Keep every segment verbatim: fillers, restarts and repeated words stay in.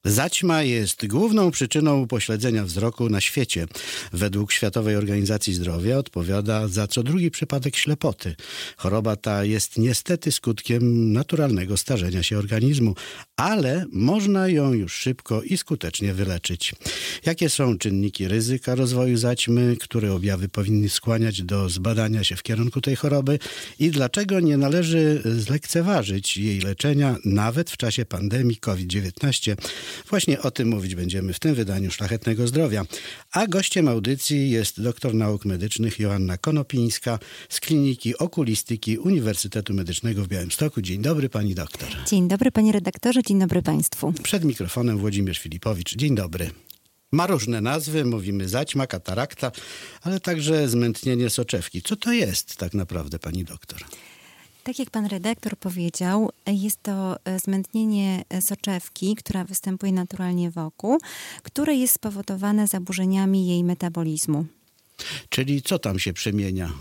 Zaćma jest główną przyczyną upośledzenia wzroku na świecie. Według Światowej Organizacji Zdrowia odpowiada za co drugi przypadek ślepoty. Choroba ta jest niestety skutkiem naturalnego starzenia się organizmu, ale można ją już szybko i skutecznie wyleczyć. Jakie są czynniki ryzyka rozwoju zaćmy, które objawy powinny skłaniać do zbadania się w kierunku tej choroby i dlaczego nie należy zlekceważyć jej leczenia nawet w czasie pandemii kowid dziewiętnaście? Właśnie o tym mówić będziemy w tym wydaniu Szlachetnego Zdrowia. A gościem audycji jest doktor nauk medycznych Joanna Konopińska z Kliniki Okulistyki Uniwersytetu Medycznego w Białymstoku. Dzień dobry, pani doktor. Dzień dobry, panie redaktorze, dzień dobry państwu. Przed mikrofonem Włodzimierz Filipowicz. Dzień dobry. Ma różne nazwy, mówimy zaćma, katarakta, ale także zmętnienie soczewki. Co to jest tak naprawdę, pani doktor? Tak jak pan redaktor powiedział, jest to zmętnienie soczewki, która występuje naturalnie wokół, które jest spowodowane zaburzeniami jej metabolizmu. Czyli co tam się przemienia?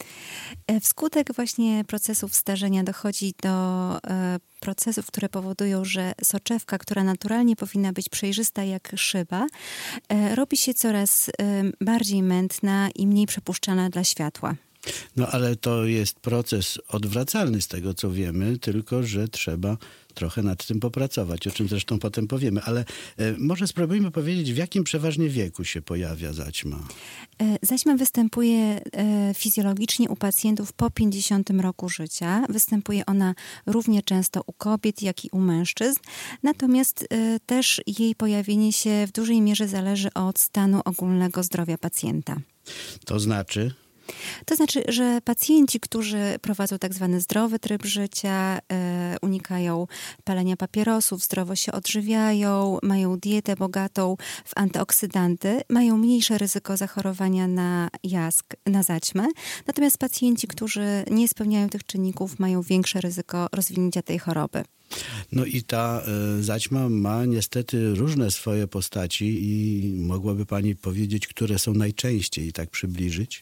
Wskutek właśnie procesów starzenia dochodzi do e, procesów, które powodują, że soczewka, która naturalnie powinna być przejrzysta jak szyba, e, robi się coraz e, bardziej mętna i mniej przepuszczalna dla światła. No ale to jest proces odwracalny z tego, co wiemy, tylko że trzeba trochę nad tym popracować, o czym zresztą potem powiemy. Ale e, może spróbujmy powiedzieć, w jakim przeważnie wieku się pojawia zaćma? E, zaćma występuje e, fizjologicznie u pacjentów po pięćdziesiątym roku życia. Występuje ona równie często u kobiet, jak i u mężczyzn. Natomiast e, też jej pojawienie się w dużej mierze zależy od stanu ogólnego zdrowia pacjenta. To znaczy... To znaczy, że pacjenci, którzy prowadzą tak zwany zdrowy tryb życia, e, unikają palenia papierosów, zdrowo się odżywiają, mają dietę bogatą w antyoksydanty, mają mniejsze ryzyko zachorowania na jask, na zaćmę. Natomiast pacjenci, którzy nie spełniają tych czynników, mają większe ryzyko rozwinięcia tej choroby. No i ta y, zaćma ma niestety różne swoje postaci i mogłaby pani powiedzieć, które są najczęściej, tak przybliżyć?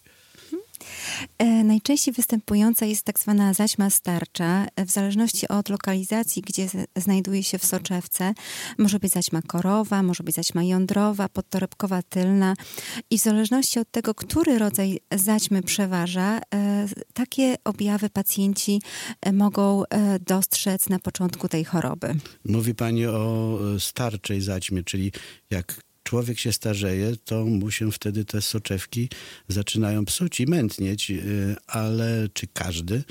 E, najczęściej występująca jest tak zwana zaćma starcza. W zależności od lokalizacji, gdzie z, znajduje się w soczewce, może być zaćma korowa, może być zaćma jądrowa, podtorebkowa tylna. I w zależności od tego, który rodzaj zaćmy przeważa, e, takie objawy pacjenci e, mogą e, dostrzec na początku tej choroby. Mówi pani o starczej zaćmie, czyli jak człowiek się starzeje, to mu się wtedy te soczewki zaczynają psuć i mętnieć, ale czy każdy,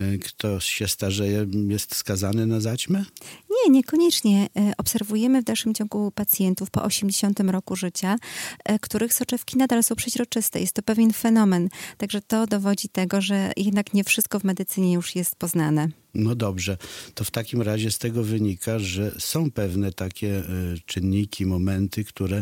kto się starzeje, jest skazany na zaćmę? Nie, niekoniecznie. Obserwujemy w dalszym ciągu pacjentów po osiemdziesiątym roku życia, których soczewki nadal są przeźroczyste. Jest to pewien fenomen. Także to dowodzi tego, że jednak nie wszystko w medycynie już jest poznane. No dobrze, to w takim razie z tego wynika, że są pewne takie y, czynniki, momenty, które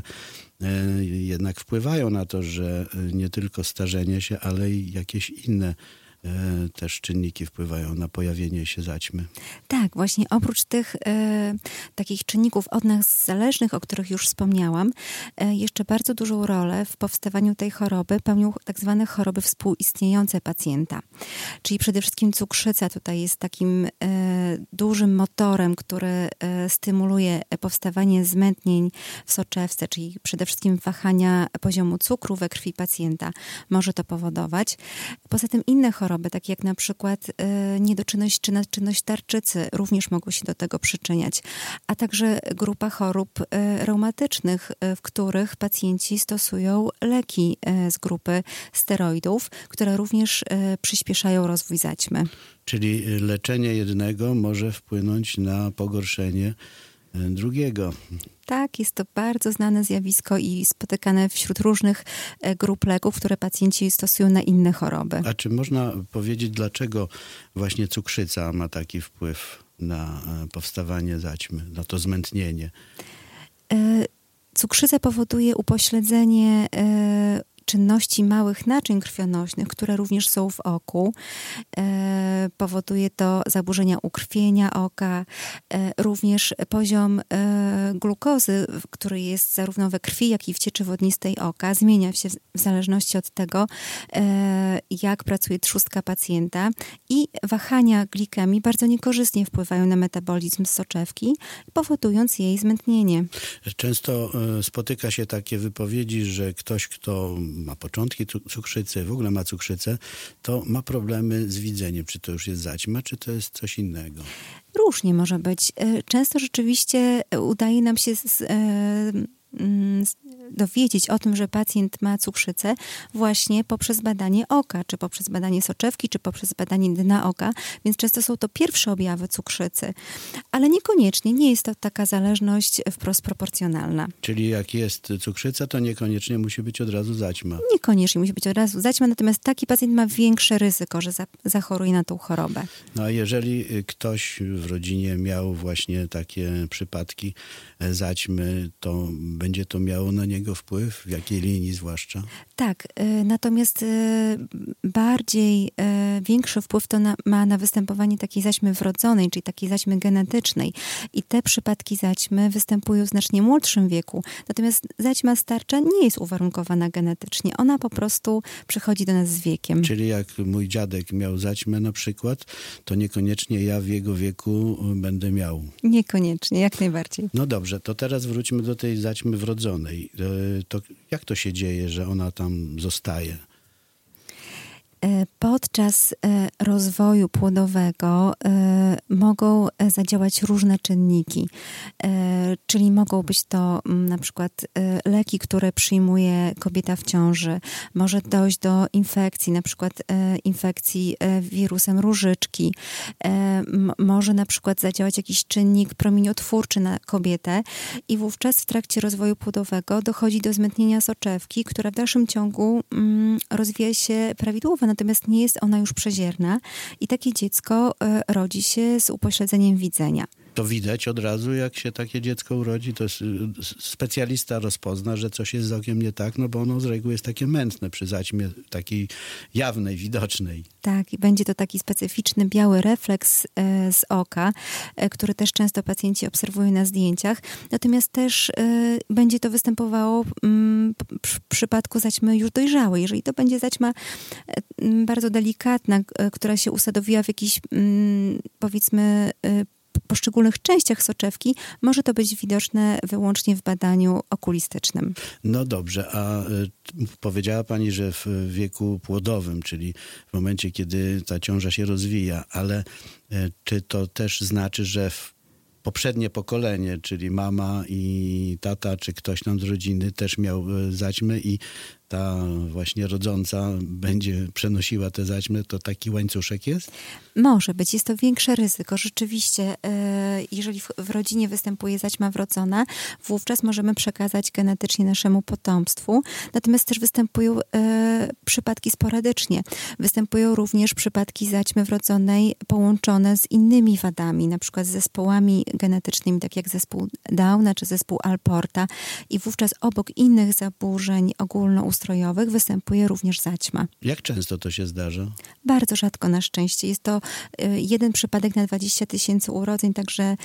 y, jednak wpływają na to, że y, nie tylko starzenie się, ale i jakieś inne y, też czynniki wpływają na pojawienie się zaćmy. Tak, właśnie oprócz tych e, takich czynników od nas zależnych, o których już wspomniałam, e, jeszcze bardzo dużą rolę w powstawaniu tej choroby pełnią tak zwane choroby współistniejące pacjenta. Czyli przede wszystkim cukrzyca tutaj jest takim e, dużym motorem, który e, stymuluje powstawanie zmętnień w soczewce, czyli przede wszystkim wahania poziomu cukru we krwi pacjenta może to powodować. Poza tym inne choroby, takie jak na przykład e, niedoczynność czy nadczynność tarczycy również mogą się do tego przyczyniać, a także grupa chorób e, reumatycznych, e, w których pacjenci stosują leki e, z grupy steroidów, które również e, przyspieszają rozwój zaćmy. Czyli leczenie jednego może wpłynąć na pogorszenie drugiego. Tak, jest to bardzo znane zjawisko i spotykane wśród różnych grup leków, które pacjenci stosują na inne choroby. A czy można powiedzieć, dlaczego właśnie cukrzyca ma taki wpływ na powstawanie zaćmy, na to zmętnienie? Cukrzyca powoduje upośledzenie czynności małych naczyń krwionośnych, które również są w oku. E, powoduje to zaburzenia ukrwienia oka, e, również poziom e, glukozy, który jest zarówno we krwi, jak i w cieczy wodnistej oka, zmienia się w, w zależności od tego, e, jak pracuje trzustka pacjenta i wahania glikemii bardzo niekorzystnie wpływają na metabolizm soczewki, powodując jej zmętnienie. Często spotyka się takie wypowiedzi, że ktoś, kto ma początki cukrzycy, w ogóle ma cukrzycę, to ma problemy z widzeniem. Czy to już jest zaćma, czy to jest coś innego? Różnie może być. Często rzeczywiście udaje nam się z, dowiedzieć o tym, że pacjent ma cukrzycę właśnie poprzez badanie oka, czy poprzez badanie soczewki, czy poprzez badanie dna oka, więc często są to pierwsze objawy cukrzycy. Ale niekoniecznie, nie jest to taka zależność wprost proporcjonalna. Czyli jak jest cukrzyca, to niekoniecznie musi być od razu zaćma. Niekoniecznie musi być od razu zaćma, natomiast taki pacjent ma większe ryzyko, że za, zachoruje na tą chorobę. No a jeżeli ktoś w rodzinie miał właśnie takie przypadki zaćmy, to będzie to miało na niego wpływ? W jakiej linii zwłaszcza? Tak, y, natomiast y, bardziej y, większy wpływ to na, ma na występowanie takiej zaćmy wrodzonej, czyli takiej zaćmy genetycznej. I te przypadki zaćmy występują w znacznie młodszym wieku. Natomiast zaćma starcza nie jest uwarunkowana genetycznie. Ona po prostu przychodzi do nas z wiekiem. Czyli jak mój dziadek miał zaćmę na przykład, to niekoniecznie ja w jego wieku będę miał. Niekoniecznie, jak najbardziej. No dobrze, to teraz wróćmy do tej zaćmy wrodzonej. To jak to się dzieje, że ona tam zostaje? Podczas rozwoju płodowego mogą zadziałać różne czynniki, czyli mogą być to na przykład leki, które przyjmuje kobieta w ciąży. Może dojść do infekcji, na przykład infekcji wirusem różyczki. Może na przykład zadziałać jakiś czynnik promieniotwórczy na kobietę i wówczas w trakcie rozwoju płodowego dochodzi do zmętnienia soczewki, która w dalszym ciągu rozwija się prawidłowo, natomiast nie jest ona już przezierna i takie dziecko rodzi się z upośledzeniem widzenia. To widać od razu, jak się takie dziecko urodzi, to jest, specjalista rozpozna, że coś jest z okiem nie tak, no bo ono z reguły jest takie mętne przy zaćmie takiej jawnej, widocznej. Tak, i będzie to taki specyficzny biały refleks e, z oka, e, który też często pacjenci obserwują na zdjęciach. Natomiast też e, będzie to występowało m, w przypadku zaćmy już dojrzałej. Jeżeli to będzie zaćma e, m, bardzo delikatna, e, która się usadowiła w jakiś, m, powiedzmy, e, poszczególnych częściach soczewki, może to być widoczne wyłącznie w badaniu okulistycznym. No dobrze, a y, powiedziała pani, że w wieku płodowym, czyli w momencie, kiedy ta ciąża się rozwija, ale y, czy to też znaczy, że w poprzednie pokolenie, czyli mama i tata, czy ktoś tam z rodziny też miał zaćmy i ta właśnie rodząca będzie przenosiła te zaćmy, to taki łańcuszek jest? Może być. Jest to większe ryzyko. Rzeczywiście, jeżeli w rodzinie występuje zaćma wrodzona, wówczas możemy przekazać genetycznie naszemu potomstwu. Natomiast też występują przypadki sporadycznie. Występują również przypadki zaćmy wrodzonej połączone z innymi wadami, na przykład z zespołami genetycznymi, tak jak zespół Downa czy zespół Alporta. I wówczas obok innych zaburzeń ogólnoustrojowych występuje również zaćma. Jak często to się zdarza? Bardzo rzadko na szczęście. Jest to jeden przypadek na dwadzieścia tysięcy urodzeń, także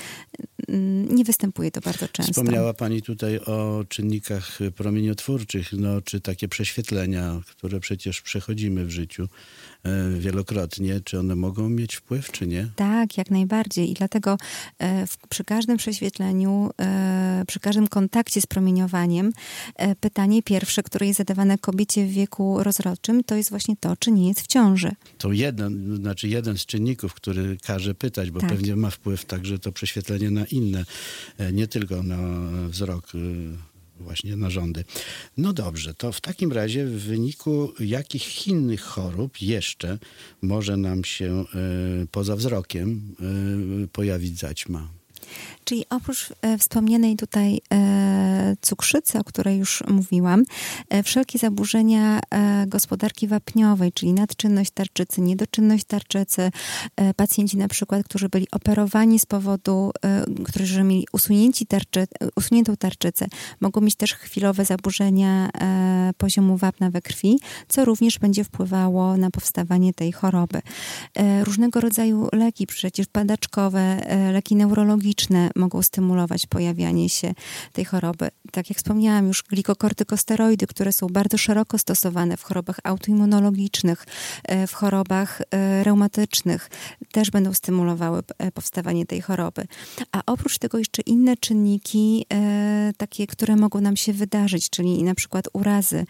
nie występuje to bardzo często. Wspomniała pani tutaj o czynnikach promieniotwórczych, no, czy takie prześwietlenia, które przecież przechodzimy w życiu wielokrotnie. Czy one mogą mieć wpływ, czy nie? Tak, jak najbardziej. I dlatego w, przy każdym prześwietleniu, przy każdym kontakcie z promieniowaniem, pytanie pierwsze, które jest zadawane kobiecie w wieku rozrodczym, to jest właśnie to, czy nie jest w ciąży. To jeden, znaczy jeden z czynników, który każe pytać, bo tak. Pewnie ma wpływ także to prześwietlenie na inne, nie tylko na wzrok, właśnie narządy. No dobrze, to w takim razie w wyniku jakich innych chorób jeszcze może nam się y, poza wzrokiem y, pojawić zaćma? Czyli oprócz e, wspomnianej tutaj e, cukrzycy, o której już mówiłam, e, wszelkie zaburzenia e, gospodarki wapniowej, czyli nadczynność tarczycy, niedoczynność tarczycy, e, pacjenci na przykład, którzy byli operowani z powodu, e, którzy mieli usunięci tarczy, usuniętą tarczycę, mogą mieć też chwilowe zaburzenia e, poziomu wapna we krwi, co również będzie wpływało na powstawanie tej choroby. E, różnego rodzaju leki, przecież padaczkowe, e, leki neurologiczne mogą stymulować pojawianie się tej choroby. Tak jak wspomniałam już, glikokortykosteroidy, które są bardzo szeroko stosowane w chorobach autoimmunologicznych, w chorobach reumatycznych, też będą stymulowały powstawanie tej choroby. A oprócz tego jeszcze inne czynniki, takie, które mogą nam się wydarzyć, czyli na przykład urazy,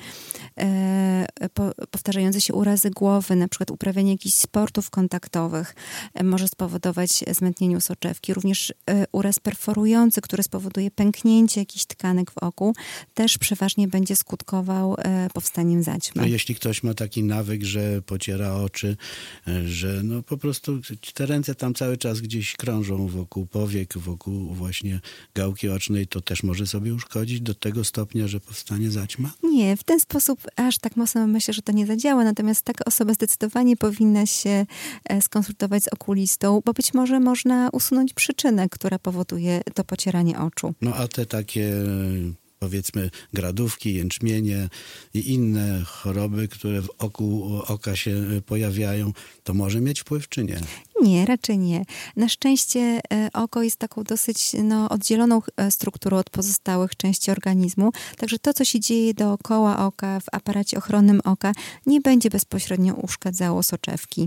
powtarzające się urazy głowy, na przykład uprawianie jakichś sportów kontaktowych może spowodować zmętnienie soczewki. Również uraz perforujący, który spowoduje pęknięcie jakichś tkanek w oku, też przeważnie będzie skutkował powstaniem zaćmy. A jeśli ktoś ma taki nawyk, że pociera oczy, że no po prostu te ręce tam cały czas gdzieś krążą wokół powiek, wokół właśnie gałki ocznej, to też może sobie uszkodzić do tego stopnia, że powstanie zaćma? Nie, w ten sposób aż tak mocno myślę, że to nie zadziała, natomiast taka osoba zdecydowanie powinna się skonsultować z okulistą, bo być może można usunąć przyczynę, która powoduje to pocieranie oczu. No a te takie, powiedzmy, gradówki, jęczmienie i inne choroby, które wokół oka się pojawiają, to może mieć wpływ czy nie? Nie, raczej nie. Na szczęście oko jest taką dosyć no, oddzieloną strukturą od pozostałych części organizmu, także to, co się dzieje dookoła oka, w aparacie ochronnym oka, nie będzie bezpośrednio uszkadzało soczewki.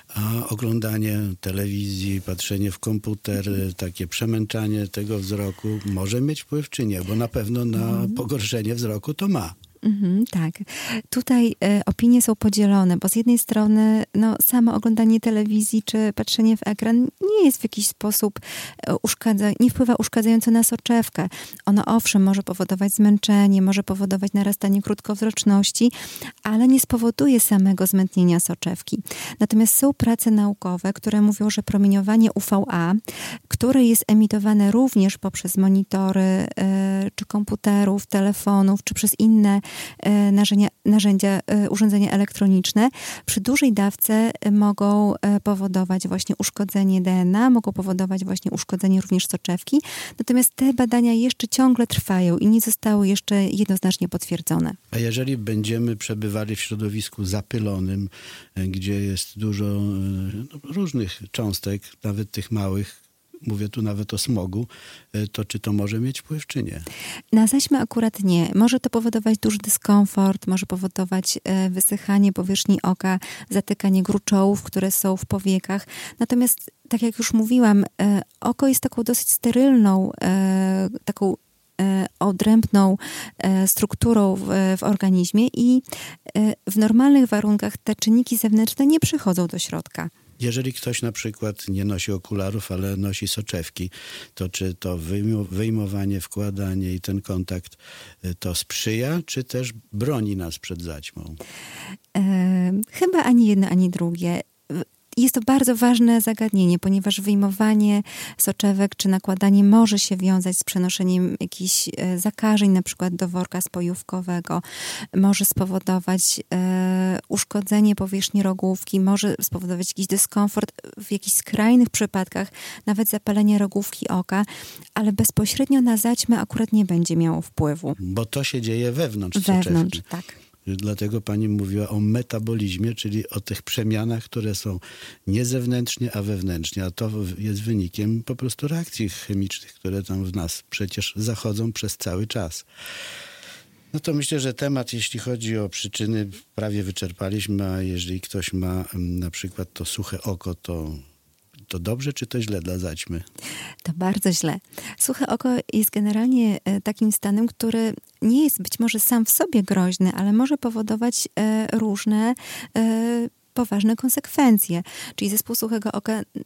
A oglądanie telewizji, patrzenie w komputer, takie przemęczanie tego wzroku może mieć wpływ czy nie? Bo na pewno na mm. pogorszenie wzroku to ma. Mhm, tak. Tutaj e, opinie są podzielone, bo z jednej strony no, samo oglądanie telewizji czy patrzenie w ekran nie jest w jakiś sposób e, uszkadza, nie wpływa uszkadzająco na soczewkę. Ono owszem może powodować zmęczenie, może powodować narastanie krótkowzroczności, ale nie spowoduje samego zmętnienia soczewki. Natomiast są prace naukowe, które mówią, że promieniowanie U V A, które jest emitowane również poprzez monitory e, czy komputerów, telefonów, czy przez inne Narzędzia, narzędzia, urządzenia elektroniczne, przy dużej dawce mogą powodować właśnie uszkodzenie D N A, mogą powodować właśnie uszkodzenie również soczewki. Natomiast te badania jeszcze ciągle trwają i nie zostały jeszcze jednoznacznie potwierdzone. A jeżeli będziemy przebywali w środowisku zapylonym, gdzie jest dużo no, różnych cząstek, nawet tych małych, mówię tu nawet o smogu, to czy to może mieć wpływ, czy nie? Na zaćmę akurat nie. Może to powodować duży dyskomfort, może powodować wysychanie powierzchni oka, zatykanie gruczołów, które są w powiekach. Natomiast, tak jak już mówiłam, oko jest taką dosyć sterylną, taką odrębną strukturą w, w organizmie i w normalnych warunkach te czynniki zewnętrzne nie przychodzą do środka. Jeżeli ktoś na przykład nie nosi okularów, ale nosi soczewki, to czy to wyjmowanie, wkładanie i ten kontakt to sprzyja, czy też broni nas przed zaćmą? E, chyba ani jedno, ani drugie. Jest to bardzo ważne zagadnienie, ponieważ wyjmowanie soczewek czy nakładanie może się wiązać z przenoszeniem jakichś zakażeń, na przykład do worka spojówkowego. Może spowodować e, uszkodzenie powierzchni rogówki, może spowodować jakiś dyskomfort, w jakichś skrajnych przypadkach nawet zapalenie rogówki oka, ale bezpośrednio na zaćmę akurat nie będzie miało wpływu. Bo to się dzieje wewnątrz soczewki. Wewnątrz, tak. Dlatego pani mówiła o metabolizmie, czyli o tych przemianach, które są nie zewnętrznie, a wewnętrznie. A to jest wynikiem po prostu reakcji chemicznych, które tam w nas przecież zachodzą przez cały czas. No to myślę, że temat, jeśli chodzi o przyczyny, prawie wyczerpaliśmy, a jeżeli ktoś ma na przykład to suche oko, to to dobrze, czy to źle dla zaćmy? To bardzo źle. Suche oko jest generalnie takim stanem, który nie jest być może sam w sobie groźny, ale może powodować różne poważne konsekwencje. Czyli zespół suchego oka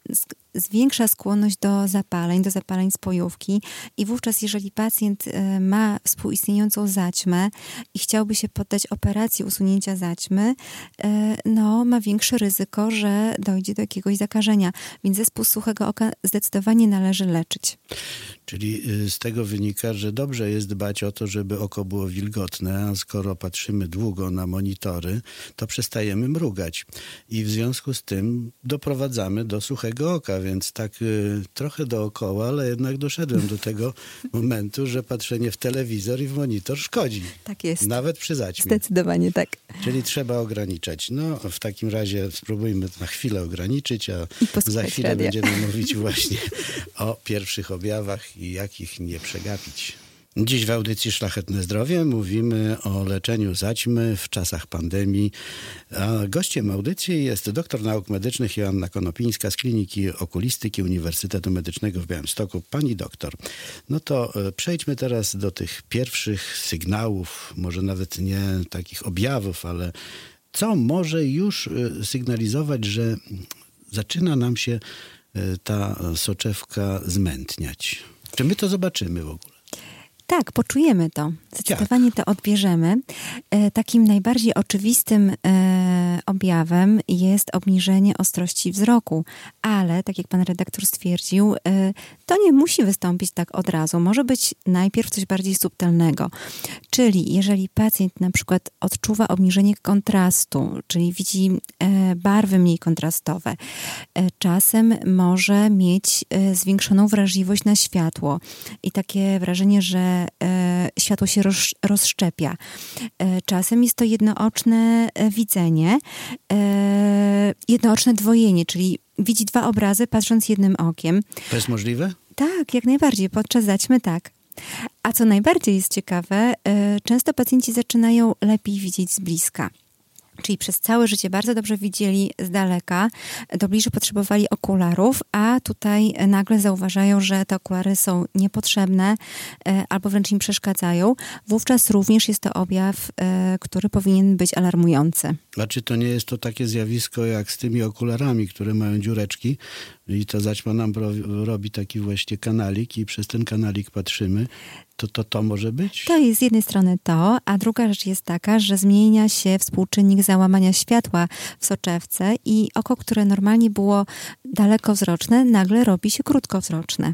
zwiększa skłonność do zapaleń, do zapaleń spojówki i wówczas, jeżeli pacjent ma współistniejącą zaćmę i chciałby się poddać operacji usunięcia zaćmy, no ma większe ryzyko, że dojdzie do jakiegoś zakażenia. Więc zespół suchego oka zdecydowanie należy leczyć. Czyli z tego wynika, że dobrze jest dbać o to, żeby oko było wilgotne, a skoro patrzymy długo na monitory, to przestajemy mrugać. I w związku z tym doprowadzamy do suchego oka, więc tak y, trochę dookoła, ale jednak doszedłem do tego momentu, że patrzenie w telewizor i w monitor szkodzi. Tak jest. Nawet przy zaćmie. Zdecydowanie tak. Czyli trzeba ograniczać. No, w takim razie spróbujmy na chwilę ograniczyć, a za chwilę radia. będziemy mówić właśnie o pierwszych objawach i jak ich nie przegapić. Dziś w audycji Szlachetne Zdrowie mówimy o leczeniu zaćmy w czasach pandemii. A gościem audycji jest doktor nauk medycznych Joanna Konopińska z Kliniki Okulistyki Uniwersytetu Medycznego w Białymstoku. Pani doktor, no to przejdźmy teraz do tych pierwszych sygnałów, może nawet nie takich objawów, ale co może już sygnalizować, że zaczyna nam się ta soczewka zmętniać? Czy my to zobaczymy w ogóle? Tak, poczujemy to. Zdecydowanie to odbierzemy. E, takim najbardziej oczywistym e, objawem jest obniżenie ostrości wzroku, ale tak jak pan redaktor stwierdził, e, to nie musi wystąpić tak od razu. Może być najpierw coś bardziej subtelnego. Czyli jeżeli pacjent na przykład odczuwa obniżenie kontrastu, czyli widzi e, barwy mniej kontrastowe, e, czasem może mieć e, zwiększoną wrażliwość na światło i takie wrażenie, że e, światło się roz, rozszczepia. E, czasem jest to jednooczne e, widzenie, e, jednooczne dwojenie, czyli widzi dwa obrazy patrząc jednym okiem. To jest możliwe? Tak, jak najbardziej. Podczas zaćmy tak. A co najbardziej jest ciekawe, e, często pacjenci zaczynają lepiej widzieć z bliska. Czyli przez całe życie bardzo dobrze widzieli z daleka, do bliżej potrzebowali okularów, a tutaj nagle zauważają, że te okulary są niepotrzebne albo wręcz im przeszkadzają. Wówczas również jest to objaw, który powinien być alarmujący. A czy to nie jest to takie zjawisko jak z tymi okularami, które mają dziureczki i ta zaćma nam robi taki właśnie kanalik i przez ten kanalik patrzymy? To, to to może być? To jest z jednej strony to, a druga rzecz jest taka, że zmienia się współczynnik załamania światła w soczewce i oko, które normalnie było dalekowzroczne, nagle robi się krótkowzroczne.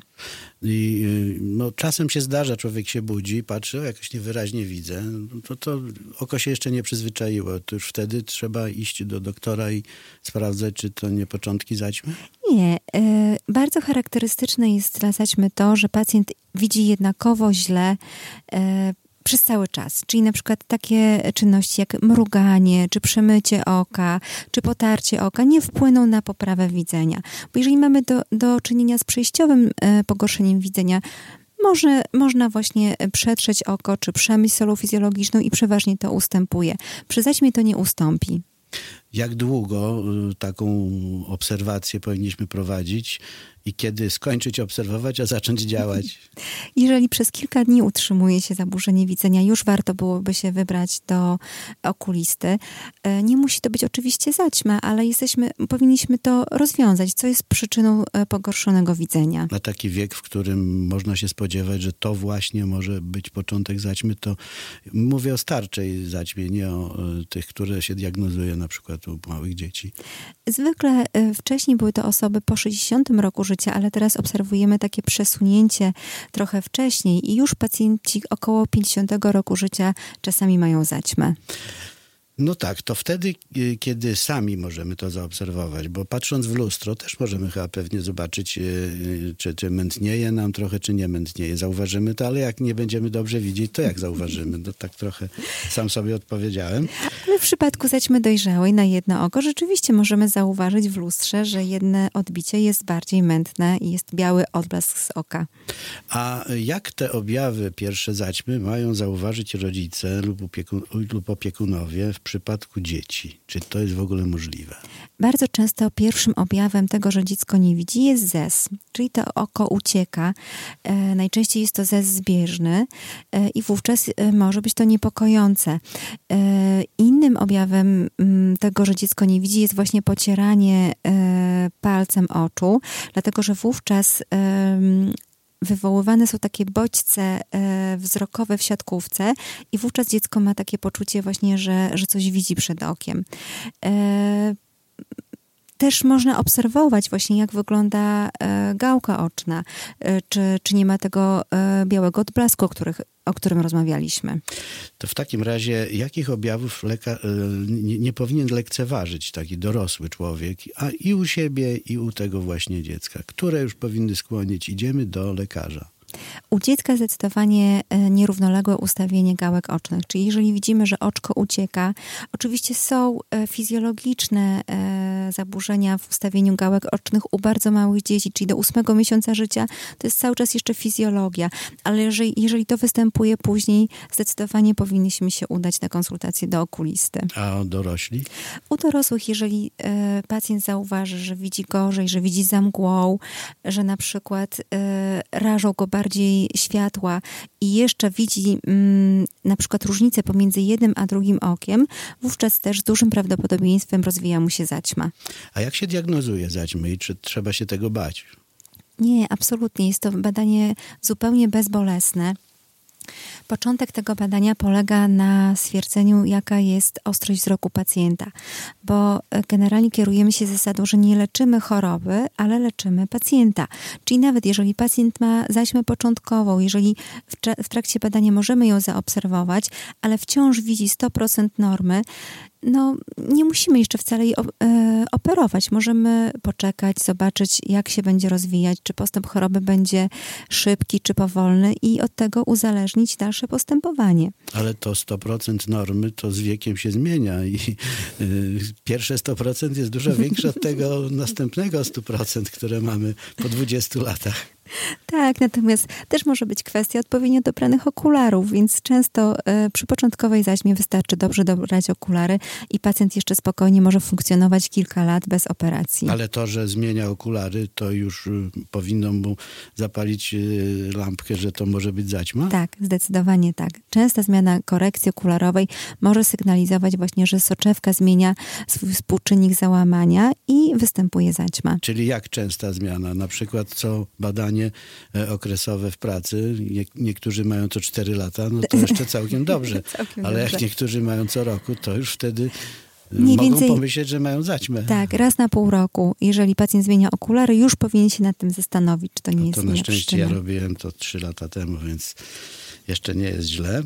I no, czasem się zdarza, człowiek się budzi, patrzy, o, jakoś niewyraźnie widzę. To, to oko się jeszcze nie przyzwyczaiło. To już wtedy trzeba iść do doktora i sprawdzać, czy to nie początki zaćmy? Nie. Y, bardzo charakterystyczne jest dla zaćmy to, że pacjent widzi jednakowo źle y, przez cały czas. Czyli na przykład takie czynności jak mruganie, czy przemycie oka, czy potarcie oka nie wpłyną na poprawę widzenia. Bo jeżeli mamy do, do czynienia z przejściowym y, pogorszeniem widzenia, Może, można właśnie przetrzeć oko, czy przemyć solą fizjologiczną i przeważnie to ustępuje. Przy zaćmie to nie ustąpi. Jak długo taką obserwację powinniśmy prowadzić i kiedy skończyć obserwować, a zacząć działać? Jeżeli przez kilka dni utrzymuje się zaburzenie widzenia, już warto byłoby się wybrać do okulisty. Nie musi to być oczywiście zaćma, ale jesteśmy, powinniśmy to rozwiązać, co jest przyczyną pogorszonego widzenia. Na taki wiek, w którym można się spodziewać, że to właśnie może być początek zaćmy, to mówię o starczej zaćmie, nie o tych, które się diagnozuje na przykład u małych dzieci. Zwykle wcześniej były to osoby po sześćdziesiątym roku życia, ale teraz obserwujemy takie przesunięcie trochę wcześniej i już pacjenci około pięćdziesiątego roku życia czasami mają zaćmę. No tak, to wtedy, kiedy sami możemy to zaobserwować, bo patrząc w lustro też możemy chyba pewnie zobaczyć, czy, czy mętnieje nam trochę, czy nie mętnieje. Zauważymy to, ale jak nie będziemy dobrze widzieć, to jak zauważymy? No tak trochę sam sobie odpowiedziałem. Ale w przypadku zaćmy dojrzałej na jedno oko rzeczywiście możemy zauważyć w lustrze, że jedno odbicie jest bardziej mętne i jest biały odblask z oka. A jak te objawy pierwsze zaćmy mają zauważyć rodzice lub, opiekun, lub opiekunowie w przypadku dzieci? Czy to jest w ogóle możliwe? Bardzo często pierwszym objawem tego, że dziecko nie widzi, jest zez, czyli to oko ucieka. E, najczęściej jest to zez zbieżny e, i wówczas e, może być to niepokojące. E, innym objawem m, tego, że dziecko nie widzi, jest właśnie pocieranie e, palcem oczu, dlatego że wówczas e, wywoływane są takie bodźce e, wzrokowe w siatkówce i wówczas dziecko ma takie poczucie właśnie, że, że coś widzi przed okiem. E, Też można obserwować właśnie, jak wygląda e, gałka oczna, e, czy, czy nie ma tego e, białego odblasku, o, których, o którym rozmawialiśmy. To w takim razie jakich objawów leka- nie, nie powinien lekceważyć taki dorosły człowiek, a i u siebie, i u tego właśnie dziecka, które już powinny skłonić, idziemy do lekarza? U dziecka zdecydowanie nierównoległe ustawienie gałek ocznych, czyli jeżeli widzimy, że oczko ucieka, oczywiście są fizjologiczne zaburzenia w ustawieniu gałek ocznych u bardzo małych dzieci, czyli do ósmego miesiąca życia, to jest cały czas jeszcze fizjologia, ale jeżeli, jeżeli to występuje później, zdecydowanie powinniśmy się udać na konsultację do okulisty. A dorośli? U dorosłych, jeżeli e, pacjent zauważy, że widzi gorzej, że widzi za mgłą, że na przykład e, rażą go bardziej światła i jeszcze widzi mm, na przykład różnicę pomiędzy jednym a drugim okiem, wówczas też z dużym prawdopodobieństwem rozwija mu się zaćma. A jak się diagnozuje zaćmę i czy trzeba się tego bać? Nie, absolutnie. Jest to badanie zupełnie bezbolesne. Początek tego badania polega na stwierdzeniu, jaka jest ostrość wzroku pacjenta, bo generalnie kierujemy się zasadą, że nie leczymy choroby, ale leczymy pacjenta. Czyli nawet jeżeli pacjent ma zaćmę początkową, jeżeli w, tra- w trakcie badania możemy ją zaobserwować, ale wciąż widzi sto procent normy, no nie musimy jeszcze wcale jej operować. Możemy poczekać, zobaczyć, jak się będzie rozwijać, czy postęp choroby będzie szybki, czy powolny i od tego uzależnić dalsze postępowanie. Ale to sto procent normy to z wiekiem się zmienia i y, pierwsze sto procent jest dużo większe od tego następnego sto procent, które mamy po dwudziestu latach. Tak, natomiast też może być kwestia odpowiednio dobranych okularów, więc często y, przy początkowej zaćmie wystarczy dobrze dobrać okulary i pacjent jeszcze spokojnie może funkcjonować kilka lat bez operacji. Ale to, że zmienia okulary, to już y, powinno mu zapalić y, lampkę, że to może być zaćma? Tak, zdecydowanie tak. Częsta zmiana korekcji okularowej może sygnalizować właśnie, że soczewka zmienia swój współczynnik załamania i występuje zaćma. Czyli jak częsta zmiana? Na przykład co badanie okresowe w pracy, Nie, niektórzy mają co cztery lata, no to jeszcze całkiem dobrze. całkiem Ale dobrze. Jak niektórzy mają co roku, to już wtedy Mniej mogą więcej, pomyśleć, że mają zaćmę. Tak, raz na pół roku. Jeżeli pacjent zmienia okulary, już powinien się nad tym zastanowić, czy to nie no jest to na szczęście przyczyna. Ja robiłem to trzy lata temu, więc jeszcze nie jest źle.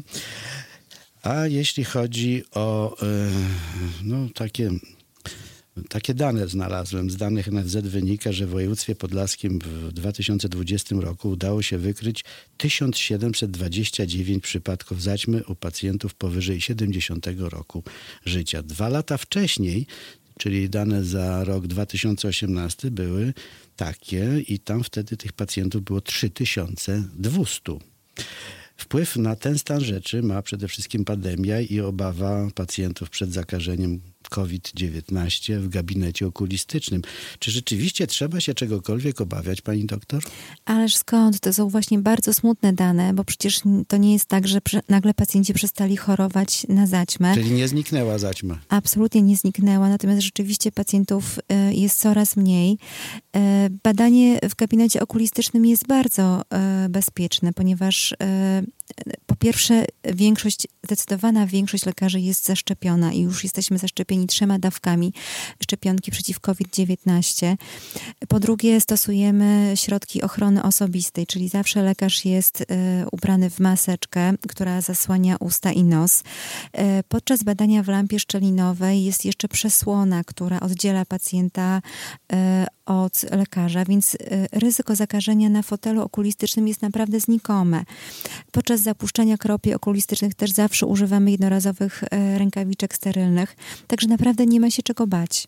A jeśli chodzi o no, takie... Takie dane znalazłem. Z danych N F Z wynika, że w województwie podlaskim w dwa tysiące dwudziestym roku udało się wykryć tysiąc siedemset dwadzieścia dziewięć przypadków zaćmy u pacjentów powyżej siedemdziesiątego roku życia. Dwa lata wcześniej, czyli dane za rok dwa tysiące osiemnasty były takie i tam wtedy tych pacjentów było trzy tysiące dwieście. Wpływ na ten stan rzeczy ma przede wszystkim pandemia i obawa pacjentów przed zakażeniem COVID dziewiętnaście w gabinecie okulistycznym. Czy rzeczywiście trzeba się czegokolwiek obawiać, pani doktor? Ależ skąd? To są właśnie bardzo smutne dane, bo przecież to nie jest tak, że nagle pacjenci przestali chorować na zaćmę. Czyli nie zniknęła zaćma? Absolutnie nie zniknęła, natomiast rzeczywiście pacjentów jest coraz mniej. Badanie w gabinecie okulistycznym jest bardzo bezpieczne, ponieważ po pierwsze większość, zdecydowana większość lekarzy jest zaszczepiona i już jesteśmy zaszczepieni trzema dawkami szczepionki przeciw COVID dziewiętnaście. Po drugie stosujemy środki ochrony osobistej, czyli zawsze lekarz jest y, ubrany w maseczkę, która zasłania usta i nos. Y, podczas badania w lampie szczelinowej jest jeszcze przesłona, która oddziela pacjenta y, od lekarza, więc y, ryzyko zakażenia na fotelu okulistycznym jest naprawdę znikome. Podczas zapuszczania kropli okulistycznych też zawsze używamy jednorazowych y, rękawiczek sterylnych, także naprawdę nie ma się czego bać.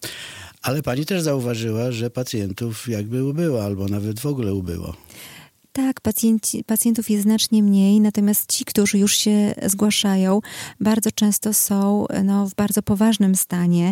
Ale pani też zauważyła, że pacjentów jakby ubyło, albo nawet w ogóle ubyło. Tak, pacjenci, pacjentów jest znacznie mniej, natomiast ci, którzy już się zgłaszają, bardzo często są no, w bardzo poważnym stanie,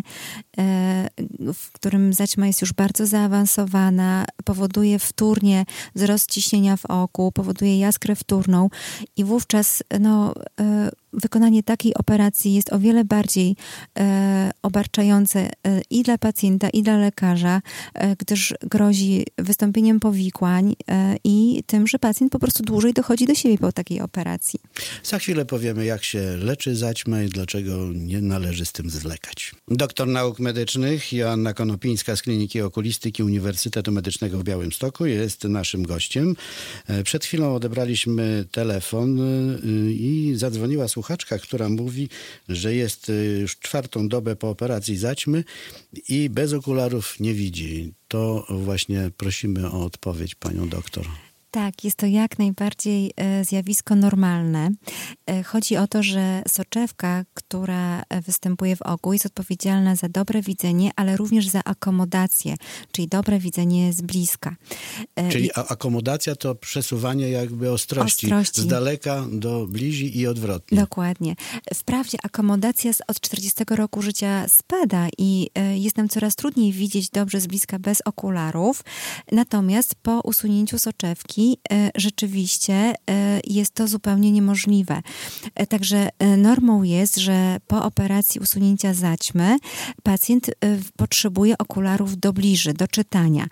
w którym zaćma jest już bardzo zaawansowana, powoduje wtórnie wzrost ciśnienia w oku, powoduje jaskrę wtórną i wówczas no, wykonanie takiej operacji jest o wiele bardziej e, obarczające e, i dla pacjenta, i dla lekarza, e, gdyż grozi wystąpieniem powikłań e, i tym, że pacjent po prostu dłużej dochodzi do siebie po takiej operacji. Za chwilę powiemy, jak się leczy zaćmę i dlaczego nie należy z tym zwlekać. Doktor nauk medycznych Joanna Konopińska z Kliniki Okulistyki Uniwersytetu Medycznego w Białymstoku jest naszym gościem. E, przed chwilą odebraliśmy telefon e, i zadzwoniła słuchaczka, Słuchaczka, która mówi, że jest już czwartą dobę po operacji zaćmy i bez okularów nie widzi. To właśnie prosimy o odpowiedź panią doktor. Tak, jest to jak najbardziej e, zjawisko normalne. E, chodzi o to, że soczewka, która występuje w oku, jest odpowiedzialna za dobre widzenie, ale również za akomodację, czyli dobre widzenie z bliska. E, czyli a- akomodacja to przesuwanie jakby ostrości, ostrości z daleka do blizi i odwrotnie. Dokładnie. Wprawdzie akomodacja od czterdziestego roku życia spada i e, jest nam coraz trudniej widzieć dobrze z bliska bez okularów, natomiast po usunięciu soczewki rzeczywiście jest to zupełnie niemożliwe. Także normą jest, że po operacji usunięcia zaćmy pacjent potrzebuje okularów do bliży, do czytania.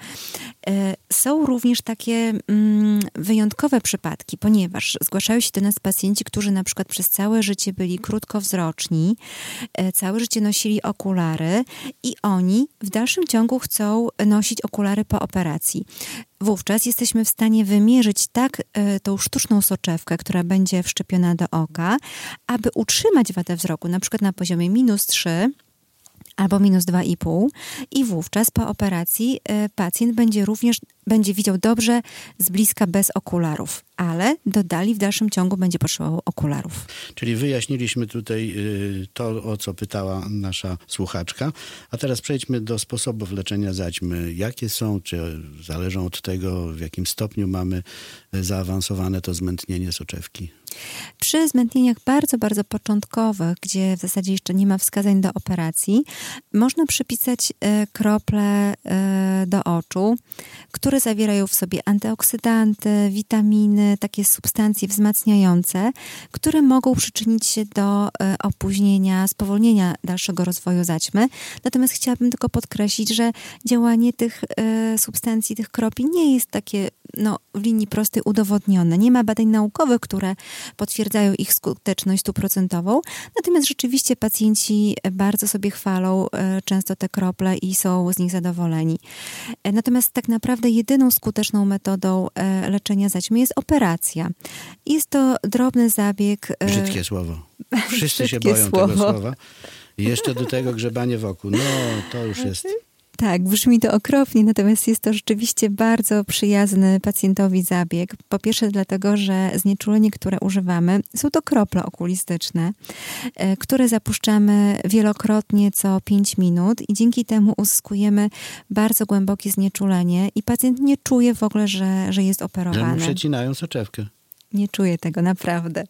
Są również takie wyjątkowe przypadki, ponieważ zgłaszają się do nas pacjenci, którzy na przykład przez całe życie byli krótkowzroczni, całe życie nosili okulary i oni w dalszym ciągu chcą nosić okulary po operacji. Wówczas jesteśmy w stanie wymierzyć tak y, tą sztuczną soczewkę, która będzie wszczepiona do oka, aby utrzymać wadę wzroku, na przykład na poziomie minus trzy albo minus dwa i pół i wówczas po operacji y, pacjent będzie również będzie widział dobrze z bliska bez okularów, ale dodali w dalszym ciągu będzie potrzebował okularów. Czyli wyjaśniliśmy tutaj y, to, o co pytała nasza słuchaczka, a teraz przejdźmy do sposobów leczenia zaćmy. Jakie są, czy zależą od tego, w jakim stopniu mamy zaawansowane to zmętnienie soczewki? Przy zmętnieniach bardzo, bardzo początkowych, gdzie w zasadzie jeszcze nie ma wskazań do operacji, można przypisać y, krople y, do oczu, które zawierają w sobie antyoksydanty, witaminy, takie substancje wzmacniające, które mogą przyczynić się do e, opóźnienia, spowolnienia dalszego rozwoju zaćmy. Natomiast chciałabym tylko podkreślić, że działanie tych e, substancji, tych kropli nie jest takie no, w linii prostej udowodnione. Nie ma badań naukowych, które potwierdzają ich skuteczność stuprocentową. Natomiast rzeczywiście pacjenci bardzo sobie chwalą e, często te krople i są z nich zadowoleni. E, natomiast tak naprawdę jedyną skuteczną metodą e, leczenia zaćmy jest operacja. Jest to drobny zabieg. E, Brzydkie słowo. Wszyscy się Brzydkie boją słowo. tego słowa. I jeszcze do tego grzebanie wokół. No, to już jest... Tak, brzmi to okropnie, natomiast jest to rzeczywiście bardzo przyjazny pacjentowi zabieg. Po pierwsze dlatego, że znieczulenie, które używamy, są to krople okulistyczne, które zapuszczamy wielokrotnie co pięć minut i dzięki temu uzyskujemy bardzo głębokie znieczulenie i pacjent nie czuje w ogóle, że, że jest operowany. Że mu przecinają soczewkę. Nie czuje tego, naprawdę.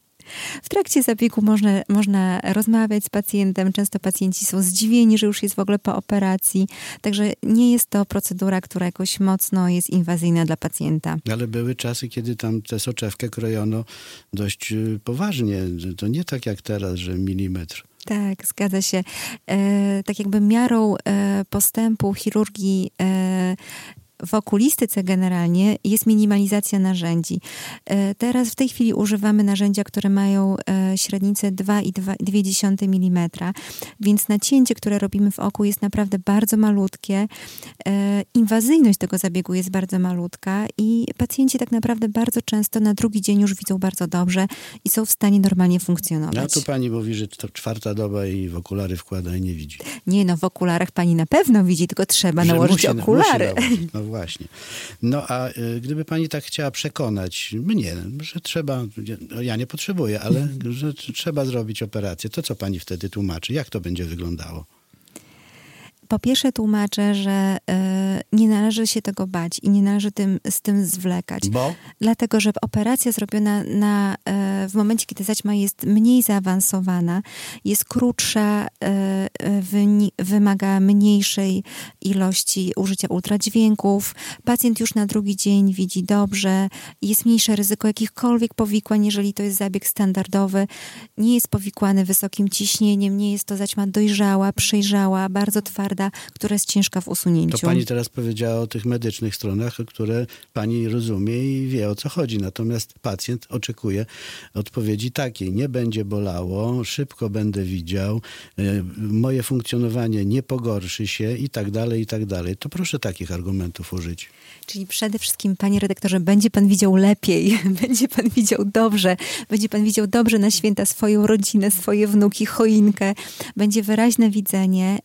W trakcie zabiegu można, można rozmawiać z pacjentem. Często pacjenci są zdziwieni, że już jest w ogóle po operacji. Także nie jest to procedura, która jakoś mocno jest inwazyjna dla pacjenta. Ale były czasy, kiedy tam tę soczewkę krojono dość poważnie. To nie tak jak teraz, że milimetr. Tak, zgadza się. E, tak jakby miarą e, postępu chirurgii e, w okulistyce generalnie jest minimalizacja narzędzi. Teraz w tej chwili używamy narzędzia, które mają średnicę dwa i dwa milimetra, więc nacięcie, które robimy w oku jest naprawdę bardzo malutkie. Inwazyjność tego zabiegu jest bardzo malutka i pacjenci tak naprawdę bardzo często na drugi dzień już widzą bardzo dobrze i są w stanie normalnie funkcjonować. A tu pani mówi, że to czwarta doba i w okulary wkłada i nie widzi. Nie, no w okularach pani na pewno widzi, tylko trzeba że nałożyć musi, okulary. Musi nałożyć. No właśnie. No a y, gdyby pani tak chciała przekonać mnie, że trzeba, ja nie potrzebuję, ale że trzeba zrobić operację, to co pani wtedy tłumaczy? Jak to będzie wyglądało? Po pierwsze tłumaczę, że y, nie należy się tego bać i nie należy tym, z tym zwlekać. Bo? Dlatego, że operacja zrobiona na, y, w momencie, kiedy zaćma jest mniej zaawansowana, jest krótsza, y, wy, wymaga mniejszej ilości użycia ultradźwięków. Pacjent już na drugi dzień widzi dobrze, jest mniejsze ryzyko jakichkolwiek powikłań, jeżeli to jest zabieg standardowy. Nie jest powikłany wysokim ciśnieniem, nie jest to zaćma dojrzała, przejrzała, bardzo twarda, która jest ciężka w usunięciu. To pani teraz powiedziała o tych medycznych stronach, które pani rozumie i wie, o co chodzi. Natomiast pacjent oczekuje odpowiedzi takiej: nie będzie bolało, szybko będę widział, moje funkcjonowanie nie pogorszy się i tak dalej, i tak dalej. To proszę takich argumentów użyć. Czyli przede wszystkim, panie redaktorze, będzie pan widział lepiej, będzie pan widział dobrze, będzie pan widział dobrze na święta swoją rodzinę, swoje wnuki, choinkę, będzie wyraźne widzenie.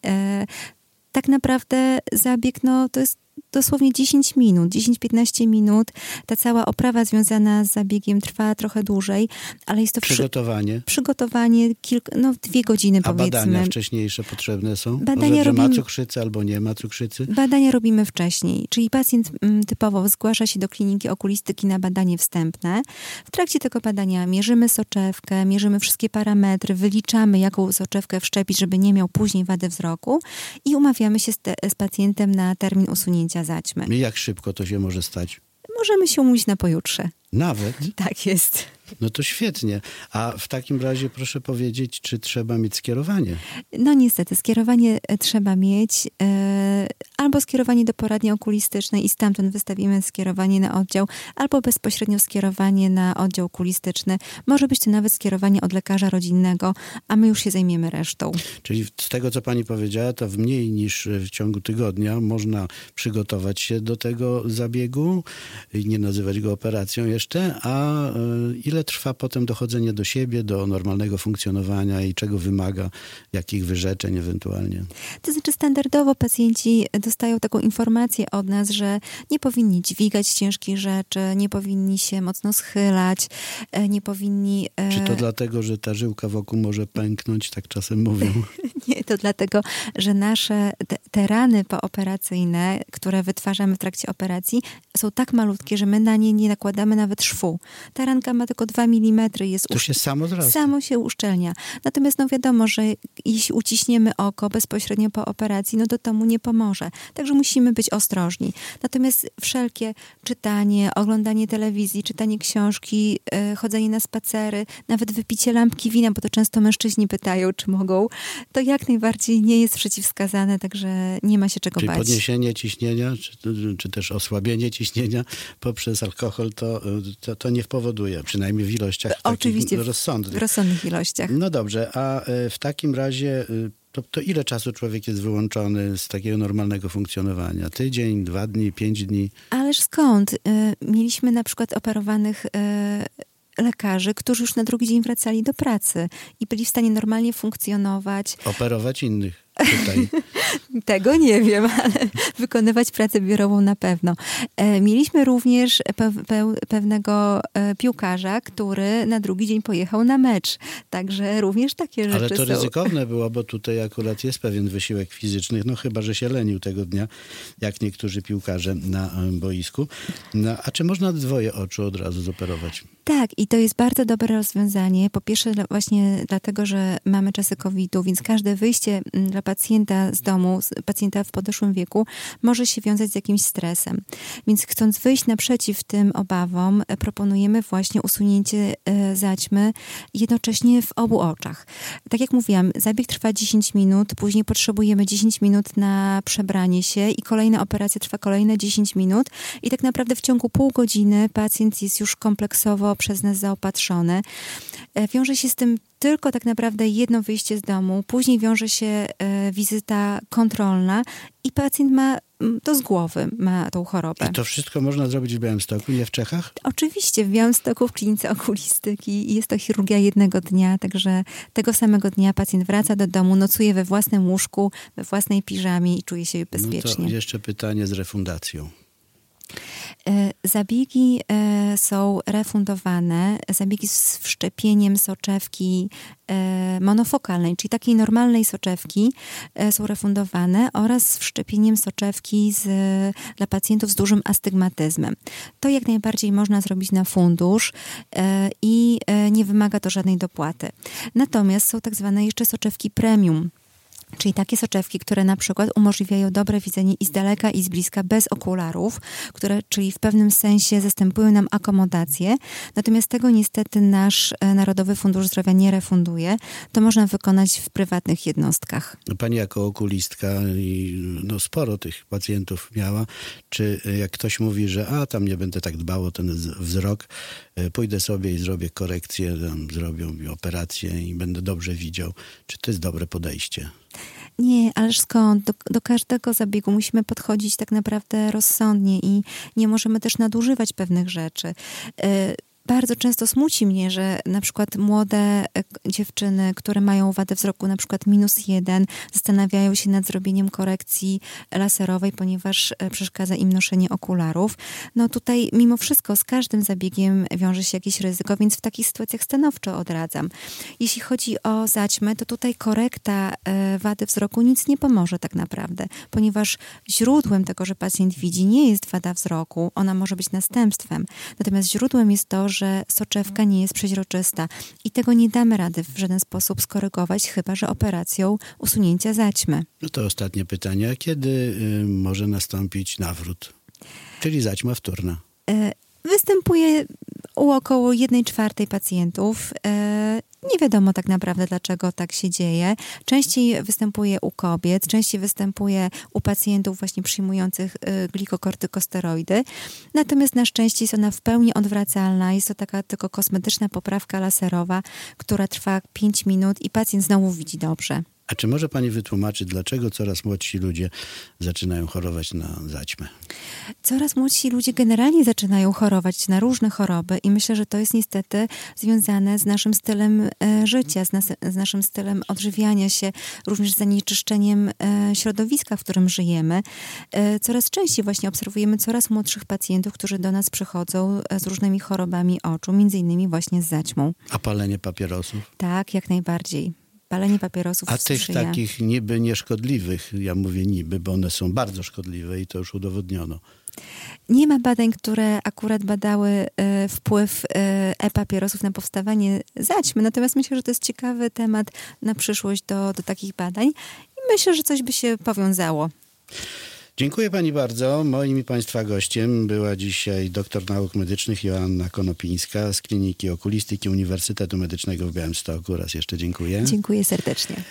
Tak naprawdę zabieg, no to jest dosłownie dziesięć minut, dziesięć do piętnastu minut. Ta cała oprawa związana z zabiegiem trwa trochę dłużej, ale jest to... Przygotowanie. Przy, przygotowanie, kilka, no dwie godziny A powiedzmy. A badania wcześniejsze potrzebne są? Badania Może, robimy, że ma cukrzycę albo nie ma cukrzycy? Badania robimy wcześniej, czyli pacjent m, typowo zgłasza się do kliniki okulistyki na badanie wstępne. W trakcie tego badania mierzymy soczewkę, mierzymy wszystkie parametry, wyliczamy, jaką soczewkę wszczepić, żeby nie miał później wady wzroku i umawiamy się z, te, z pacjentem na termin usunięcia zaćmy. I jak szybko to się może stać? Możemy się umówić na pojutrze. Nawet? Tak jest. No to świetnie. A w takim razie proszę powiedzieć, czy trzeba mieć skierowanie? No niestety, skierowanie trzeba mieć. Yy, albo skierowanie do poradni okulistycznej i stamtąd wystawimy skierowanie na oddział, albo bezpośrednio skierowanie na oddział okulistyczny. Może być to nawet skierowanie od lekarza rodzinnego, a my już się zajmiemy resztą. Czyli z tego, co pani powiedziała, to w mniej niż w ciągu tygodnia można przygotować się do tego zabiegu i nie nazywać go operacją jeszcze, a ile trwa potem dochodzenie do siebie, do normalnego funkcjonowania i czego wymaga, jakich wyrzeczeń ewentualnie? To znaczy standardowo pacjenci dostają taką informację od nas, że nie powinni dźwigać ciężkich rzeczy, nie powinni się mocno schylać, nie powinni... Czy to dlatego, że ta żyłka wokół może pęknąć, tak czasem mówią? Nie, to dlatego, że nasze te, te rany pooperacyjne, które wytwarzamy w trakcie operacji, są tak malutkie, że my na nie nie nakładamy nawet szwu. Ta ranka ma tylko dwa milimetry. Jest to się samo zrasta. Samo się uszczelnia. Natomiast no wiadomo, że jeśli uciśniemy oko bezpośrednio po operacji, no to to mu nie pomoże. Także musimy być ostrożni. Natomiast wszelkie czytanie, oglądanie telewizji, czytanie książki, yy, chodzenie na spacery, nawet wypicie lampki wina, bo to często mężczyźni pytają, czy mogą, to jak najbardziej nie jest przeciwwskazane, także nie ma się czego Czyli bać. podniesienie ciśnienia, czy, czy też osłabienie ciśnienia poprzez alkohol, to, to, to nie powoduje, przynajmniej w ilościach Oczywiście takich rozsądnych. w rozsądnych ilościach. No dobrze, a w takim razie to, to ile czasu człowiek jest wyłączony z takiego normalnego funkcjonowania? Tydzień, dwa dni, pięć dni? Ależ skąd? Mieliśmy na przykład operowanych lekarzy, którzy już na drugi dzień wracali do pracy i byli w stanie normalnie funkcjonować. Operować innych tutaj. Tego nie wiem, ale wykonywać pracę biurową na pewno. E, mieliśmy również pe, pe, pewnego e, piłkarza, który na drugi dzień pojechał na mecz. Także również takie rzeczy Ale to są. ryzykowne było, bo tutaj akurat jest pewien wysiłek fizyczny, no chyba, że się lenił tego dnia, jak niektórzy piłkarze na boisku. No, a czy można dwoje oczu od razu zoperować? Tak, i to jest bardzo dobre rozwiązanie. Po pierwsze właśnie dlatego, że mamy czasy kowida, więc każde wyjście dla pacjenta z domu, pacjenta w podeszłym wieku, może się wiązać z jakimś stresem. Więc chcąc wyjść naprzeciw tym obawom, proponujemy właśnie usunięcie zaćmy jednocześnie w obu oczach. Tak jak mówiłam, zabieg trwa dziesięć minut, później potrzebujemy dziesięć minut na przebranie się i kolejna operacja trwa kolejne dziesięć minut i tak naprawdę w ciągu pół godziny pacjent jest już kompleksowo przez nas zaopatrzony. Wiąże się z tym tylko tak naprawdę jedno wyjście z domu, później wiąże się e, wizyta kontrolna i pacjent ma to z głowy, ma tą chorobę. I to wszystko można zrobić w Białymstoku, nie w Czechach? Oczywiście, w Białymstoku w klinice okulistyki i jest to chirurgia jednego dnia, także tego samego dnia pacjent wraca do domu, nocuje we własnym łóżku, we własnej piżamie i czuje się bezpiecznie. No to jeszcze pytanie z refundacją. Zabiegi są refundowane. Zabiegi z wszczepieniem soczewki monofokalnej, czyli takiej normalnej soczewki, są refundowane oraz z wszczepieniem soczewki z, dla pacjentów z dużym astygmatyzmem. To jak najbardziej można zrobić na fundusz i nie wymaga to żadnej dopłaty. Natomiast są tak zwane jeszcze soczewki premium, czyli takie soczewki, które na przykład umożliwiają dobre widzenie i z daleka, i z bliska, bez okularów, które, czyli w pewnym sensie zastępują nam akomodację. Natomiast tego niestety nasz Narodowy Fundusz Zdrowia nie refunduje. To można wykonać w prywatnych jednostkach. Pani jako okulistka i no sporo tych pacjentów miała. Czy jak ktoś mówi, że a tam nie będę tak dbał o ten wzrok, pójdę sobie i zrobię korekcję, tam zrobią mi operację i będę dobrze widział. Czy to jest dobre podejście? Nie, ależ skąd? Do, do każdego zabiegu musimy podchodzić tak naprawdę rozsądnie i nie możemy też nadużywać pewnych rzeczy. Yy, Bardzo często smuci mnie, że na przykład młode dziewczyny, które mają wadę wzroku na przykład minus jeden, zastanawiają się nad zrobieniem korekcji laserowej, ponieważ przeszkadza im noszenie okularów. No tutaj mimo wszystko z każdym zabiegiem wiąże się jakieś ryzyko, więc w takich sytuacjach stanowczo odradzam. Jeśli chodzi o zaćmę, to tutaj korekta wady wzroku nic nie pomoże tak naprawdę, ponieważ źródłem tego, że pacjent widzi, nie jest wada wzroku, ona może być następstwem. Natomiast źródłem jest to, że soczewka nie jest przeźroczysta i tego nie damy rady w żaden sposób skorygować, chyba że operacją usunięcia zaćmy. No to ostatnie pytanie. A kiedy y, może nastąpić nawrót? Czyli zaćma wtórna. Y, występuje u około jednej czwartej pacjentów. Y, Nie wiadomo tak naprawdę, dlaczego tak się dzieje. Częściej występuje u kobiet, częściej występuje u pacjentów właśnie przyjmujących y, glikokortykosteroidy. Natomiast na szczęście jest ona w pełni odwracalna. Jest to taka tylko kosmetyczna poprawka laserowa, która trwa pięć minut i pacjent znowu widzi dobrze. A czy może pani wytłumaczyć, dlaczego coraz młodsi ludzie zaczynają chorować na zaćmę? Coraz młodsi ludzie generalnie zaczynają chorować na różne choroby i myślę, że to jest niestety związane z naszym stylem e, życia, z, nas, z naszym stylem odżywiania się, również z zanieczyszczeniem e, środowiska, w którym żyjemy. E, coraz częściej właśnie obserwujemy coraz młodszych pacjentów, którzy do nas przychodzą e, z różnymi chorobami oczu, między innymi właśnie z zaćmą. A palenie papierosów? Tak, jak najbardziej. Palenie papierosów A tych sprzyja. takich niby nieszkodliwych, ja mówię niby, bo one są bardzo szkodliwe i to już udowodniono. Nie ma badań, które akurat badały y, wpływ y, e-papierosów na powstawanie zaćmy, natomiast myślę, że to jest ciekawy temat na przyszłość do, do takich badań i myślę, że coś by się powiązało. Dziękuję pani bardzo. Moim i państwa gościem była dzisiaj doktor nauk medycznych Joanna Konopińska z Kliniki Okulistyki Uniwersytetu Medycznego w Białymstoku. Raz jeszcze dziękuję. Dziękuję serdecznie.